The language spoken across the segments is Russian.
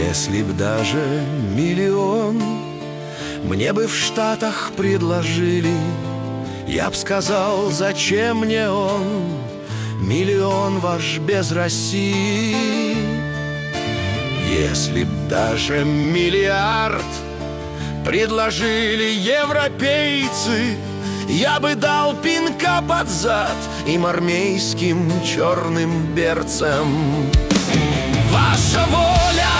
Если б даже миллион мне бы в Штатах предложили, я б сказал, зачем мне он, миллион ваш без России. Если б даже миллиард предложили европейцы, я бы дал пинка под зад им армейским черным берцам. Ваша воля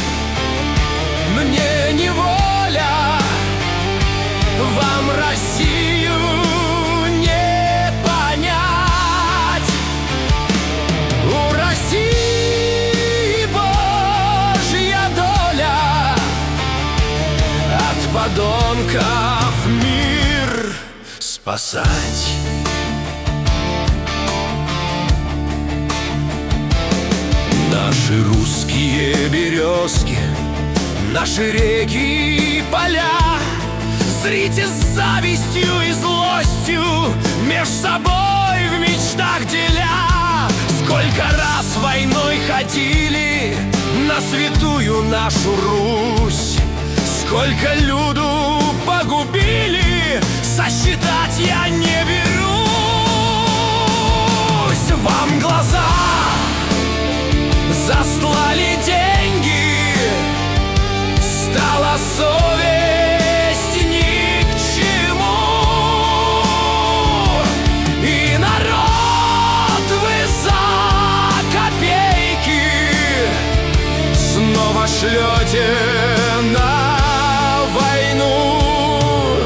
мне не воля, вам Россию не понять. У России Божья доля, от подонков мир спасать. Наши русские березки, наши реки и поля зрите с завистью и злостью, меж собой в мечтах деля. Сколько раз войной ходили на святую нашу Русь, сколько люду погубили, сосчитать я не берусь. Вам глаза застлали деньги, стала совесть ни к чему, и народ вы за копейки снова шлете на войну.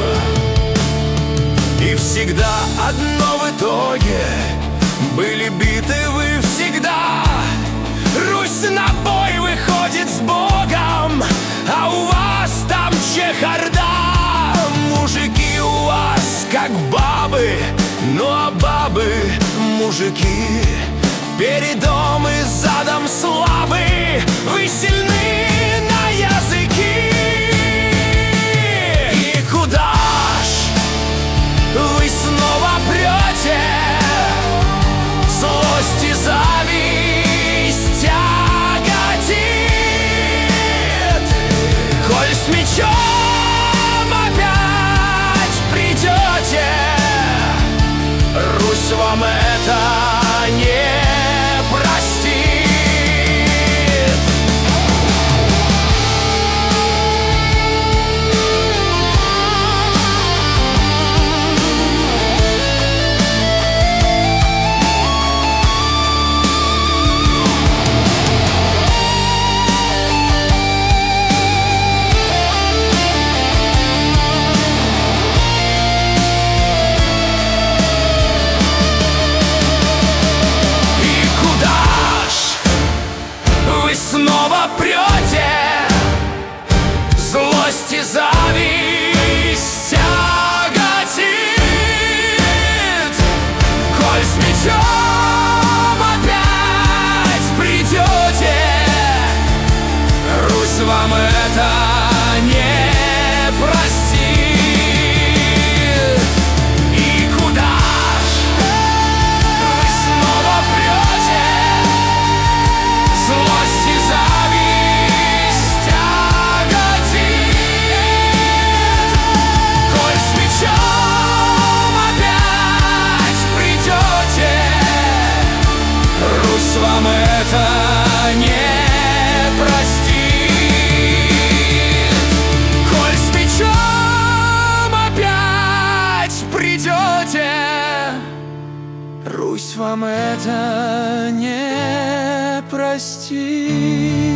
И всегда одно в итоге: были биты вы всегда. Русь на бой выходит с Богом, а у вас там чехарда. Мужики у вас как бабы, ну а бабы мужики, передом и задом слабы, вы сильны на языки. И куда ж вы снова прете? Злость и зависть тяготит. Коль с мечом опять придете, Русь вам это не простит. Снова прете, злость и зависть тяготит. Коль с мечом опять придете, Русь вам это не простит. И куда ж вы снова прете? Злость и зависть тяготит. Коль с мечом опять придете, Русь вам это не простит. Коль с мечом опять придете, Русь вам это не простит.